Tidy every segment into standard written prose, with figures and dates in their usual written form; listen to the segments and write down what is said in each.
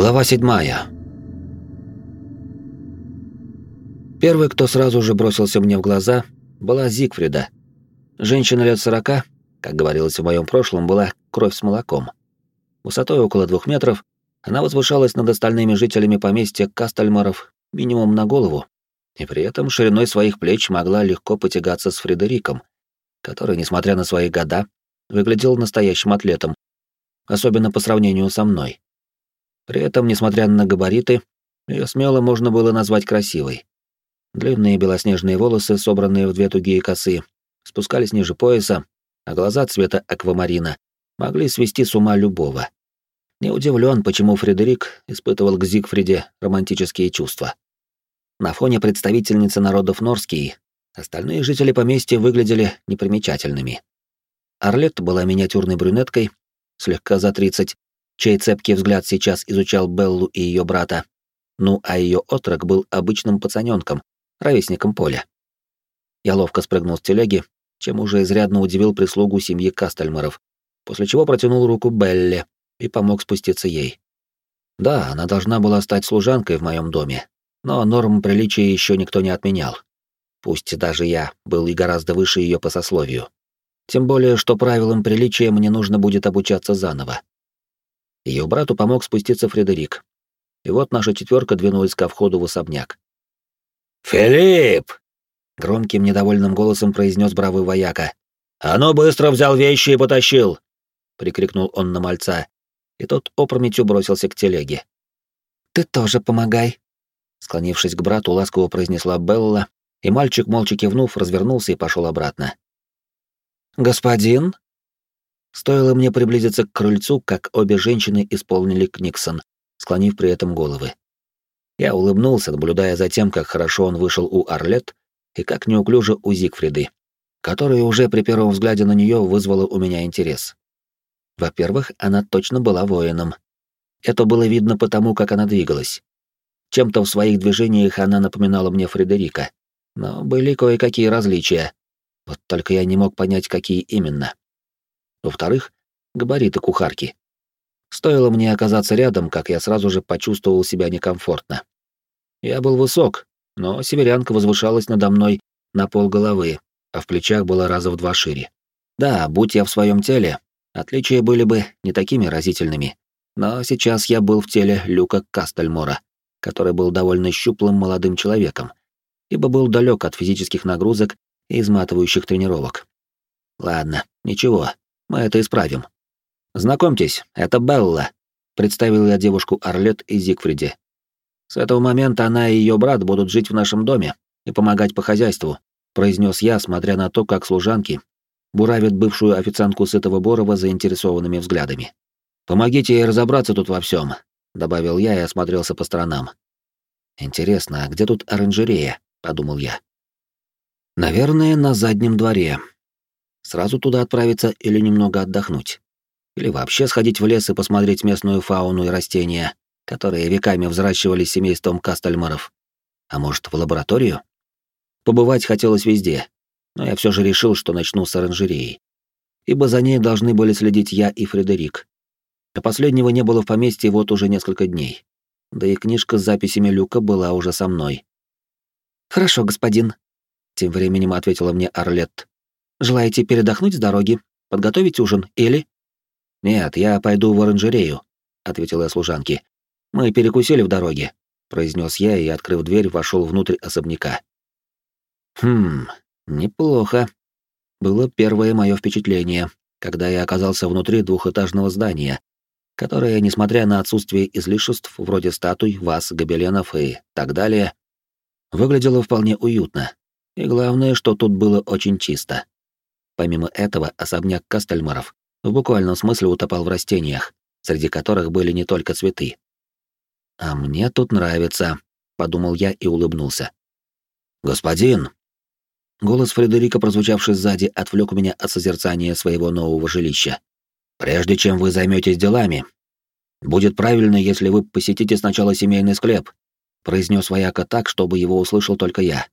Глава 7. Первый, кто сразу же бросился мне в глаза, была Зигфрида. Женщина лет 40, как говорилось в моем прошлом, была кровь с молоком. Высотой около 2 метров она возвышалась над остальными жителями поместья Кастельмаров минимум на голову, и при этом шириной своих плеч могла легко потягаться с Фредериком, который, несмотря на свои года, выглядел настоящим атлетом, особенно по сравнению со мной. При этом, несмотря на габариты, ее смело можно было назвать красивой. Длинные белоснежные волосы, собранные в 2 тугие косы, спускались ниже пояса, а глаза цвета аквамарина могли свести с ума любого. Не удивлен, почему Фредерик испытывал к Зигфриде романтические чувства. На фоне представительницы народов Норские остальные жители поместья выглядели непримечательными. Арлетт была миниатюрной брюнеткой, слегка за 30, чей цепкий взгляд сейчас изучал Беллу и ее брата, ну а ее отрок был обычным пацаненком, ровесником Поля. Я ловко спрыгнул с телеги, чем уже изрядно удивил прислугу семьи Кастельмаров, после чего протянул руку Белле и помог спуститься ей. Да, она должна была стать служанкой в моем доме, но норм приличия еще никто не отменял. Пусть даже я был и гораздо выше ее по сословию. Тем более, что правилам приличия мне нужно будет обучаться заново. Ее брату помог спуститься Фредерик. И вот наша 4 двинулась ко входу в особняк. «Филипп!» — громким недовольным голосом произнес бравый вояка. «А ну быстро взял вещи и потащил!» — прикрикнул он на мальца, и тот опрометью бросился к телеге. «Ты тоже помогай!» — склонившись к брату, ласково произнесла Белла, и мальчик, молча кивнув, развернулся и пошел обратно. «Господин?» Стоило мне приблизиться к крыльцу, как обе женщины исполнили книксон, склонив при этом головы. Я улыбнулся, наблюдая за тем, как хорошо он вышел у Арлетт и как неуклюже у Зигфриды, которая уже при первом взгляде на нее вызвала у меня интерес. Во-первых, она точно была воином. Это было видно потому, как она двигалась. Чем-то в своих движениях она напоминала мне Фредерика, но были кое-какие различия. Вот только я не мог понять, какие именно. Во-вторых, габариты кухарки. Стоило мне оказаться рядом, как я сразу же почувствовал себя некомфортно. Я был высок, но северянка возвышалась надо мной на полголовы, а в плечах было раза в 2 шире. Да, будь я в своем теле, отличия были бы не такими разительными, но сейчас я был в теле Люка Кастельмора, который был довольно щуплым молодым человеком, ибо был далек от физических нагрузок и изматывающих тренировок. Ладно, ничего, мы это исправим. «Знакомьтесь, это Белла», — представил я девушку Арлетт и Зигфриде. «С этого момента она и ее брат будут жить в нашем доме и помогать по хозяйству», — произнес я, смотря на то, как служанки буравят бывшую официантку сытого Борова заинтересованными взглядами. «Помогите ей разобраться тут во всем», — добавил я и осмотрелся по сторонам. «Интересно, а где тут оранжерея?» — подумал я. «Наверное, на заднем дворе. Сразу туда отправиться или немного отдохнуть? Или вообще сходить в лес и посмотреть местную фауну и растения, которые веками взращивались семейством Кастельмаров? А может, в лабораторию? Побывать хотелось везде, но я все же решил, что начну с оранжереи, ибо за ней должны были следить я и Фредерик. А последнего не было в поместье вот уже несколько дней. Да и книжка с записями Люка была уже со мной. «Хорошо, господин», — тем временем ответила мне Арлетт. «Желаете передохнуть с дороги, подготовить ужин или...» «Нет, я пойду в оранжерею», — ответила я служанке. «Мы перекусили в дороге», — произнес я и, открыв дверь, вошел внутрь особняка. Неплохо. Было первое мое впечатление, когда я оказался внутри 2-этажного здания, которое, несмотря на отсутствие излишеств вроде статуй, ваз, гобеленов и так далее, выглядело вполне уютно. И главное, что тут было очень чисто. Помимо этого, особняк Кастельмаров в буквальном смысле утопал в растениях, среди которых были не только цветы. «А мне тут нравится», — подумал я и улыбнулся. «Господин!» Голос Фредерика, прозвучавший сзади, отвлек меня от созерцания своего нового жилища. «Прежде чем вы займетесь делами, будет правильно, если вы посетите сначала семейный склеп», — произнес вояка так, чтобы его услышал только я.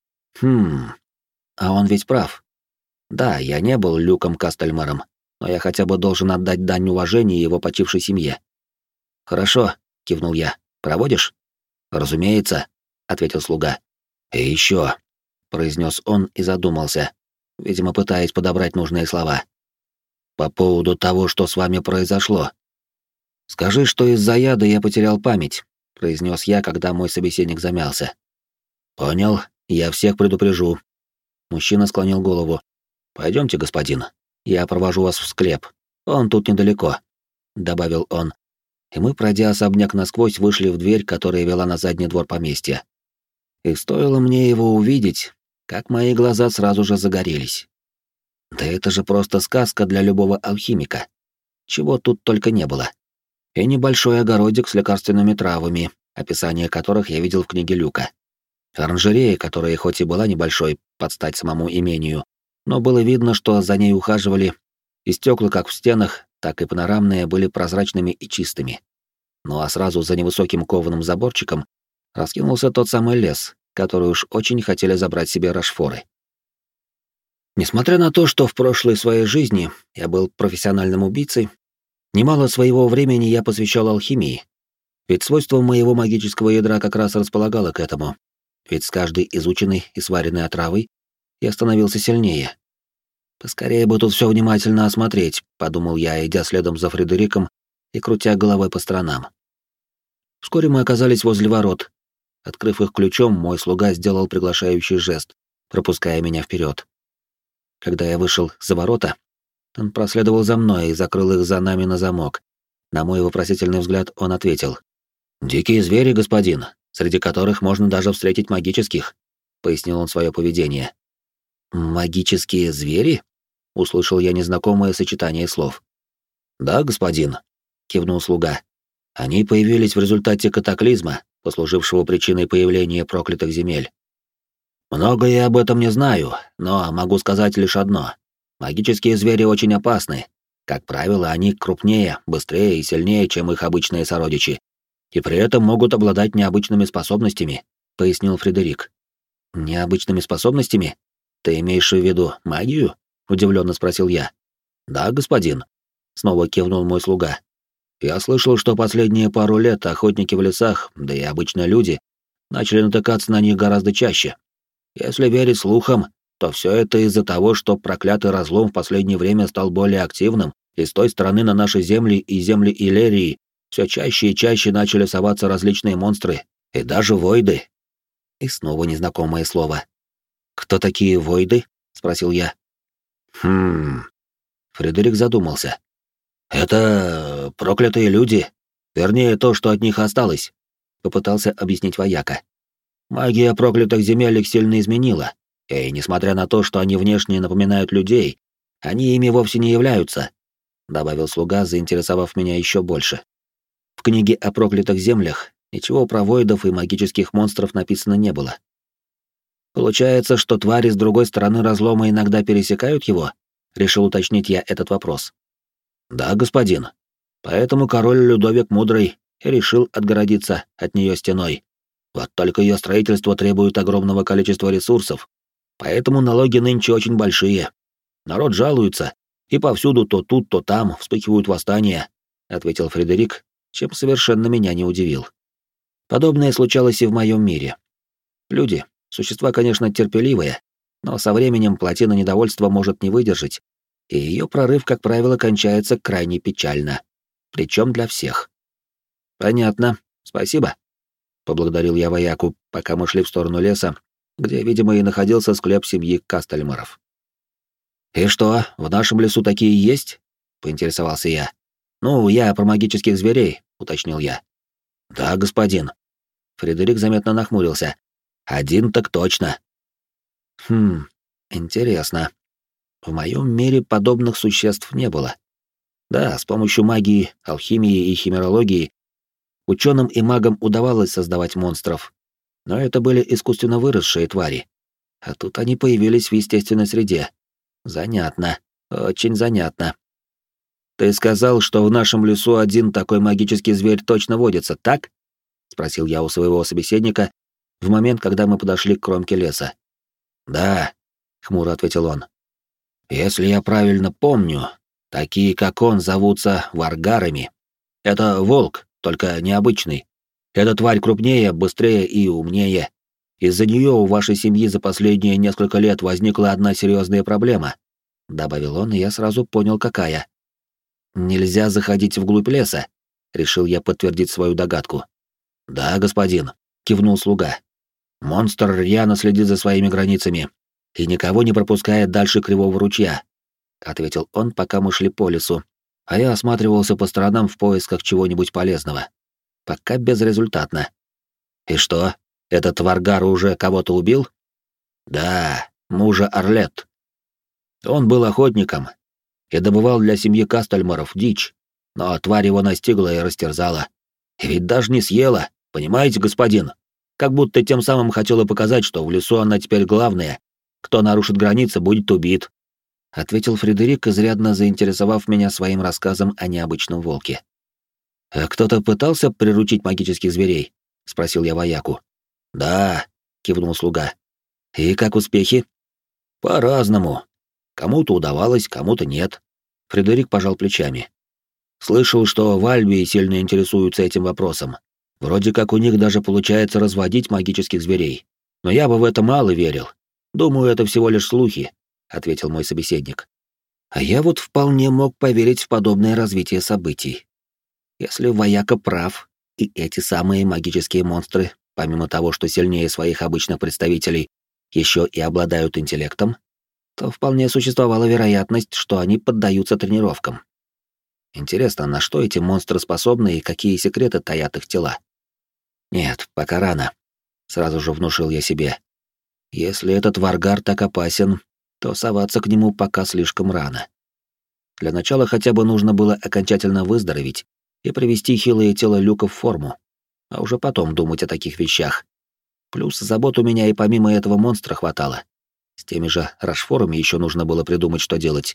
А он ведь прав. Да, я не был Люком Кастельмаром, но я хотя бы должен отдать дань уважения его почившей семье. «Хорошо», — кивнул я. «Проводишь?» «Разумеется», — ответил слуга. «И еще», — произнес он и задумался, видимо, пытаясь подобрать нужные слова. «По поводу того, что с вами произошло. Скажи, что из-за яда я потерял память», — произнес я, когда мой собеседник замялся. «Понял, я всех предупрежу». Мужчина склонил голову. «Пойдемте, господин, я провожу вас в склеп. Он тут недалеко», — добавил он. И мы, пройдя особняк насквозь, вышли в дверь, которая вела на задний двор поместья. И стоило мне его увидеть, как мои глаза сразу же загорелись. Да это же просто сказка для любого алхимика. Чего тут только не было. И небольшой огородик с лекарственными травами, описание которых я видел в книге Люка. Оранжерея, которая хоть и была небольшой, под стать самому имению, но было видно, что за ней ухаживали, и стекла как в стенах, так и панорамные были прозрачными и чистыми. Ну а сразу за невысоким кованым заборчиком раскинулся тот самый лес, который уж очень хотели забрать себе Рашфоры. Несмотря на то, что в прошлой своей жизни я был профессиональным убийцей, немало своего времени я посвящал алхимии, ведь свойство моего магического ядра как раз располагало к этому, ведь с каждой изученной и сваренной отравой я становился сильнее. «Поскорее бы тут все внимательно осмотреть», — подумал я, идя следом за Фредериком и крутя головой по сторонам. Вскоре мы оказались возле ворот. Открыв их ключом, мой слуга сделал приглашающий жест, пропуская меня вперед. Когда я вышел за ворота, он проследовал за мной и закрыл их за нами на замок. На мой вопросительный взгляд он ответил: «Дикие звери, господин, среди которых можно даже встретить магических», — пояснил он свое поведение. «Магические звери?» — услышал я незнакомое сочетание слов. «Да, господин», — кивнул слуга. «Они появились в результате катаклизма, послужившего причиной появления проклятых земель. Много я об этом не знаю, но могу сказать лишь одно. Магические звери очень опасны. Как правило, они крупнее, быстрее и сильнее, чем их обычные сородичи, и при этом могут обладать необычными способностями», — пояснил Фредерик. «Необычными способностями? Ты имеешь в виду магию?» — удивленно спросил я. «Да, господин», — снова кивнул мой слуга. «Я слышал, что последние пару лет охотники в лесах, да и обычные люди, начали натыкаться на них гораздо чаще. Если верить слухам, то все это из-за того, что проклятый разлом в последнее время стал более активным, и с той стороны на наши земли и земли Иллерии все чаще и чаще начали соваться различные монстры, и даже войды». И снова незнакомое слово. «Кто такие войды?» — спросил я. Фредерик задумался. «Это проклятые люди, вернее, то, что от них осталось», — попытался объяснить вояка. «Магия проклятых земель их сильно изменила, и, несмотря на то, что они внешне напоминают людей, они ими вовсе не являются», — добавил слуга, заинтересовав меня еще больше. В книге о проклятых землях ничего про войдов и магических монстров написано не было. «Получается, что твари с другой стороны разлома иногда пересекают его?» — решил уточнить я этот вопрос. «Да, господин. Поэтому король Людовик Мудрый и решил отгородиться от нее стеной. Вот только ее строительство требует огромного количества ресурсов, поэтому налоги нынче очень большие. Народ жалуется, и повсюду то тут, то там вспыхивают восстания», — ответил Фредерик, чем совершенно меня не удивил. Подобное случалось и в моем мире. Люди — существа, конечно, терпеливые, но со временем плотина недовольства может не выдержать, и ее прорыв, как правило, кончается крайне печально. Причем для всех. «Понятно. Спасибо», — поблагодарил я вояку, пока мы шли в сторону леса, где, видимо, и находился склеп семьи Кастельмаров. «И что, в нашем лесу такие есть?» — поинтересовался я. «Ну, я про магических зверей», — уточнил я. «Да, господин». Фредерик заметно нахмурился. «Один так точно». Интересно. В моем мире подобных существ не было. Да, с помощью магии, алхимии и химерологии ученым и магам удавалось создавать монстров, но это были искусственно выросшие твари. А тут они появились в естественной среде. Занятно, очень занятно. «Ты сказал, что в нашем лесу один такой магический зверь точно водится, так?» — спросил я у своего собеседника в момент, когда мы подошли к кромке леса. «Да», — хмуро ответил он. «Если я правильно помню, такие, как он, зовутся варгарами. Это волк, только необычный. Эта тварь крупнее, быстрее и умнее. Из-за нее у вашей семьи за последние несколько лет возникла одна серьезная проблема», — добавил он, и я сразу понял, какая. «Нельзя заходить вглубь леса», — решил я подтвердить свою догадку. «Да, господин», — кивнул слуга. «Монстр рьяно следит за своими границами и никого не пропускает дальше Кривого ручья», — ответил он, пока мы шли по лесу, а я осматривался по сторонам в поисках чего-нибудь полезного. Пока безрезультатно. «И что, этот Варгар уже кого-то убил?» «Да, мужа Орлет. Он был охотником и добывал для семьи Кастельмаров дичь, но тварь его настигла и растерзала. И ведь даже не съела, понимаете, господин? Как будто тем самым хотела показать, что в лесу она теперь главная. Кто нарушит границы, будет убит», — ответил Фредерик, изрядно заинтересовав меня своим рассказом о необычном волке. «А кто-то пытался приручить магических зверей?» — спросил я вояку. «Да», — кивнул слуга. «И как успехи?» «По-разному. Кому-то удавалось, кому-то нет». Фредерик пожал плечами. «Слышал, что в Альбии сильно интересуются этим вопросом. Вроде как у них даже получается разводить магических зверей. Но я бы в это мало верил. Думаю, это всего лишь слухи», — ответил мой собеседник. А я вот вполне мог поверить в подобное развитие событий. Если вояка прав, и эти самые магические монстры, помимо того, что сильнее своих обычных представителей, еще и обладают интеллектом, то вполне существовала вероятность, что они поддаются тренировкам. Интересно, на что эти монстры способны и какие секреты таят их тела? Нет, пока рано. Сразу же внушил я себе. Если этот Варгар так опасен, то соваться к нему пока слишком рано. Для начала хотя бы нужно было окончательно выздороветь и привести хилое тело Люка в форму, а уже потом думать о таких вещах. Плюс забот у меня и помимо этого монстра хватало. С теми же Рашфорами еще нужно было придумать, что делать.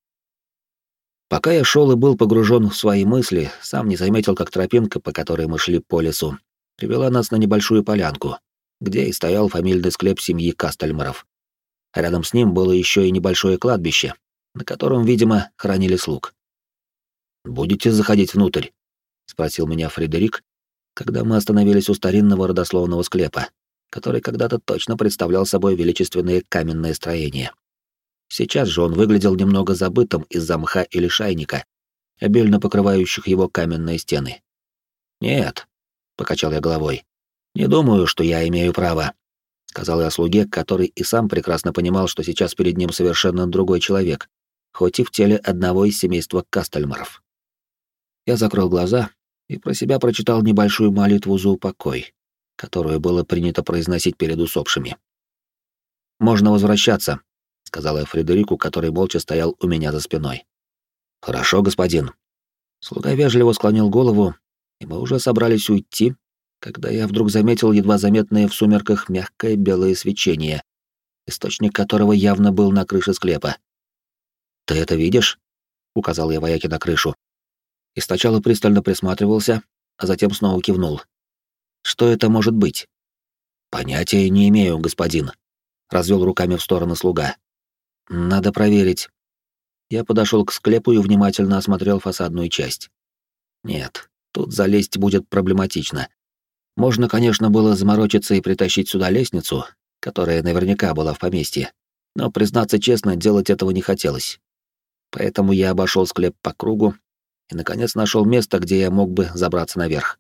Пока я шел и был погружен в свои мысли, сам не заметил, как тропинка, по которой мы шли по лесу, привела нас на небольшую полянку, где и стоял фамильный склеп семьи Кастельмаров. Рядом с ним было еще и небольшое кладбище, на котором, видимо, хоронили слуг. «Будете заходить внутрь?» — спросил меня Фредерик, когда мы остановились у старинного родословного склепа, который когда-то точно представлял собой величественное каменное строение. Сейчас же он выглядел немного забытым из-за мха или шайника, обильно покрывающих его каменные стены. «Нет», — покачал я головой, — «не думаю, что я имею право», — сказал я слуге, который и сам прекрасно понимал, что сейчас перед ним совершенно другой человек, хоть и в теле одного из семейства Кастельмаров. Я закрыл глаза и про себя прочитал небольшую молитву за упокой, которую было принято произносить перед усопшими. «Можно возвращаться», — сказал я Фредерику, который молча стоял у меня за спиной. «Хорошо, господин». Слуга вежливо склонил голову, и мы уже собрались уйти, когда я вдруг заметил едва заметное в сумерках мягкое белое свечение, источник которого явно был на крыше склепа. «Ты это видишь?» — указал я вояке на крышу. И сначала пристально присматривался, а затем снова кивнул. «Что это может быть?» «Понятия не имею, господин», — развел руками в сторону слуга. «Надо проверить». Я подошел к склепу и внимательно осмотрел фасадную часть. Нет, тут залезть будет проблематично. Можно, конечно, было заморочиться и притащить сюда лестницу, которая наверняка была в поместье, но, признаться честно, делать этого не хотелось. Поэтому я обошел склеп по кругу и, наконец, нашел место, где я мог бы забраться наверх.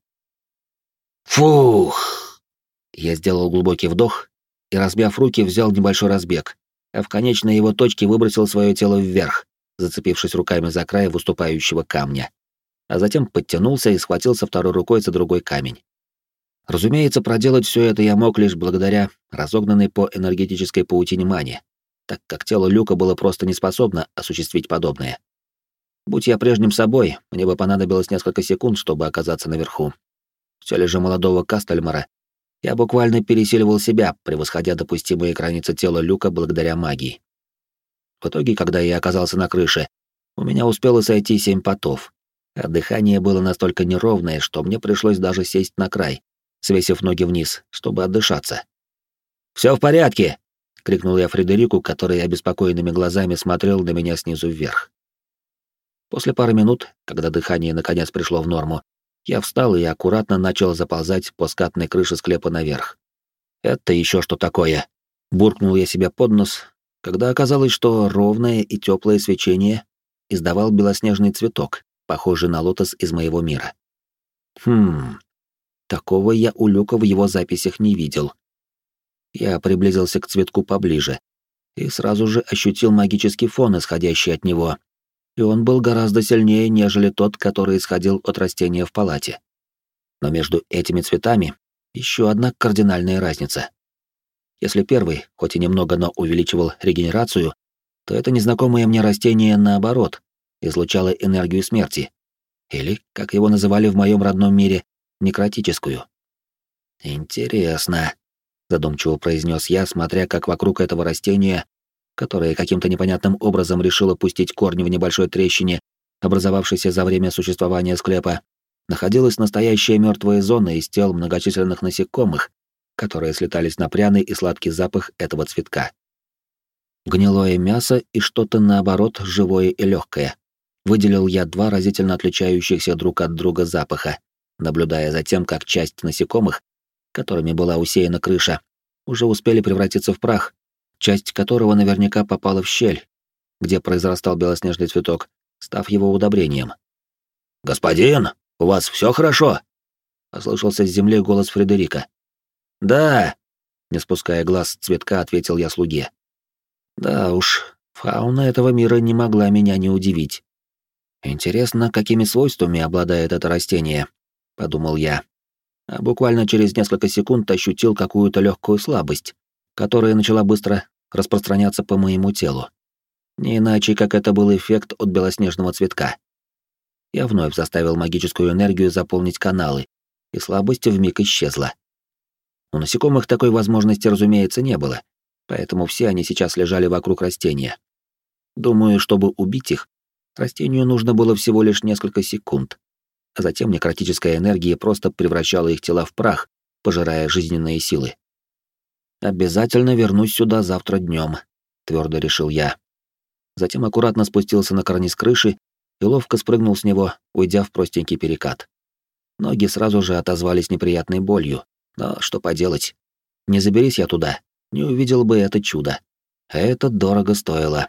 Фух! Я сделал глубокий вдох и, размяв руки, взял небольшой разбег, а в конечной его точке выбросил свое тело вверх, зацепившись руками за край выступающего камня, а затем подтянулся и схватился второй рукой за другой камень. Разумеется, проделать все это я мог лишь благодаря разогнанной по энергетической паутине мане, так как тело Люка было просто не способно осуществить подобное. Будь я прежним собой, мне бы понадобилось несколько секунд, чтобы оказаться наверху. В теле же молодого Кастельмара я буквально пересиливал себя, превосходя допустимые границы тела Люка благодаря магии. В итоге, когда я оказался на крыше, у меня успело сойти 7 потов, а дыхание было настолько неровное, что мне пришлось даже сесть на край, свесив ноги вниз, чтобы отдышаться. «Все в порядке!» — крикнул я Фредерику, который обеспокоенными глазами смотрел на меня снизу вверх. После пары минут, когда дыхание наконец пришло в норму, Я встал и аккуратно начал заползать по скатной крыше склепа наверх. «Это еще что такое?» — буркнул я себе под нос, когда оказалось, что ровное и теплое свечение издавал белоснежный цветок, похожий на лотос из моего мира. Такого я у Люка в его записях не видел. Я приблизился к цветку поближе и сразу же ощутил магический фон, исходящий от него, и он был гораздо сильнее, нежели тот, который исходил от растения в палате. Но между этими цветами еще одна кардинальная разница. Если первый, хоть и немного, но увеличивал регенерацию, то это незнакомое мне растение, наоборот, излучало энергию смерти. Или, как его называли в моем родном мире, некротическую. «Интересно», — задумчиво произнес я, смотря как вокруг этого растения, которое каким-то непонятным образом решило пустить корни в небольшой трещине, образовавшейся за время существования склепа, находилась настоящая мертвая зона из тел многочисленных насекомых, которые слетались на пряный и сладкий запах этого цветка. Гнилое мясо и что-то, наоборот, живое и легкое. Выделил я два разительно отличающихся друг от друга запаха, наблюдая за тем, как часть насекомых, которыми была усеяна крыша, уже успели превратиться в прах, часть которого наверняка попала в щель, где произрастал белоснежный цветок, став его удобрением. «Господин, у вас все хорошо?» — послышался с земли голос Фредерика. «Да», — не спуская глаз с цветка, ответил я слуге. Да уж, фауна этого мира не могла меня не удивить. Интересно, какими свойствами обладает это растение, подумал я. А буквально через несколько секунд ощутил какую-то легкую слабость, которая начала быстро распространяться по моему телу. Не иначе, как это был эффект от белоснежного цветка. Я вновь заставил магическую энергию заполнить каналы, и слабость вмиг исчезла. У насекомых такой возможности, разумеется, не было, поэтому все они сейчас лежали вокруг растения. Думаю, чтобы убить их, растению нужно было всего лишь несколько секунд, а затем некротическая энергия просто превращала их тела в прах, пожирая жизненные силы. «Обязательно вернусь сюда завтра днем», — твердо решил я. Затем аккуратно спустился на карниз крыши и ловко спрыгнул с него, уйдя в простенький перекат. Ноги сразу же отозвались неприятной болью, но что поделать? Не заберись я туда, не увидел бы это чудо. А это дорого стоило.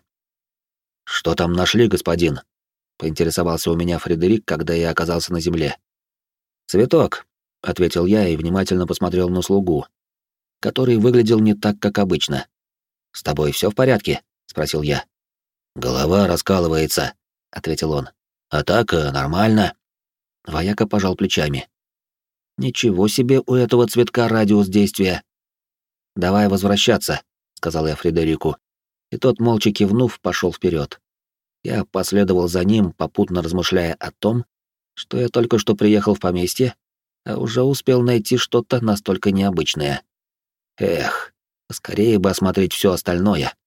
«Что там нашли, господин?» — поинтересовался у меня Фредерик, когда я оказался на земле. «Цветок», — ответил я и внимательно посмотрел на слугу, который выглядел не так, как обычно. «С тобой все в порядке?» — спросил я. «Голова раскалывается», — ответил он. «А так, нормально». Вояка пожал плечами. «Ничего себе у этого цветка радиус действия». «Давай возвращаться», — сказал я Фредерику, и тот, молча кивнув, пошел вперед. Я последовал за ним, попутно размышляя о том, что я только что приехал в поместье, а уже успел найти что-то настолько необычное. Эх, скорее бы осмотреть все остальное.